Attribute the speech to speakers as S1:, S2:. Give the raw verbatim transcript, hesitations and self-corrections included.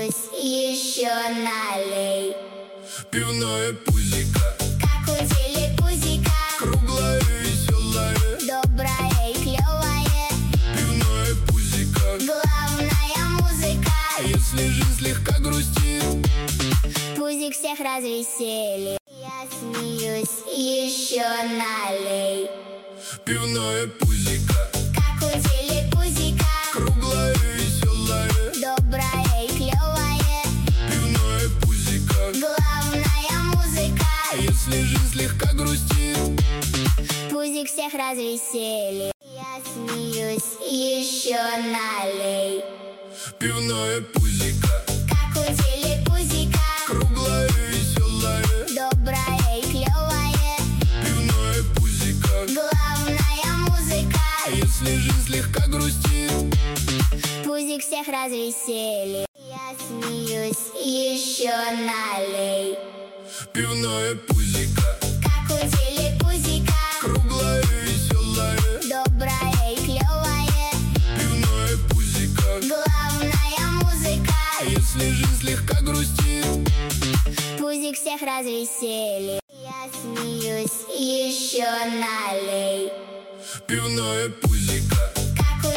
S1: смеюсь, еще налей.
S2: Пивное пузико,
S1: Как у телепузика,
S2: круглое и веселое.
S1: доброе и клевое.
S2: Пивное пузико,
S1: Главная музыка,
S2: если жизнь слегка грустит,
S1: пузик всех развеселит. Я смеюсь, еще налей.
S2: пивное пузико,
S1: Как у телепузика,
S2: круглое и веселое.
S1: доброе и клевое.
S2: Пивное пузико,
S1: Главная музыка,
S2: если жизнь слегка грустит,
S1: пузик всех развеселит. Я смеюсь, еще налей.
S2: пивное пузико,
S1: Как у телепузика,
S2: круглое и веселое.
S1: доброе и клевое.
S2: Пивное пузико,
S1: Главная музыка,
S2: если жизнь слегка грустит,
S1: пузик всех развеселит. Я смеюсь, еще налей.
S2: пивное пузико,
S1: Как у телепузика,
S2: круглое и веселое.
S1: доброе и клевое.
S2: Пивное пузико,
S1: Главная музыка,
S2: если жизнь слегка грустит,
S1: пузик всех развеселит. Я смеюсь, еще налей.
S2: пивное пузико,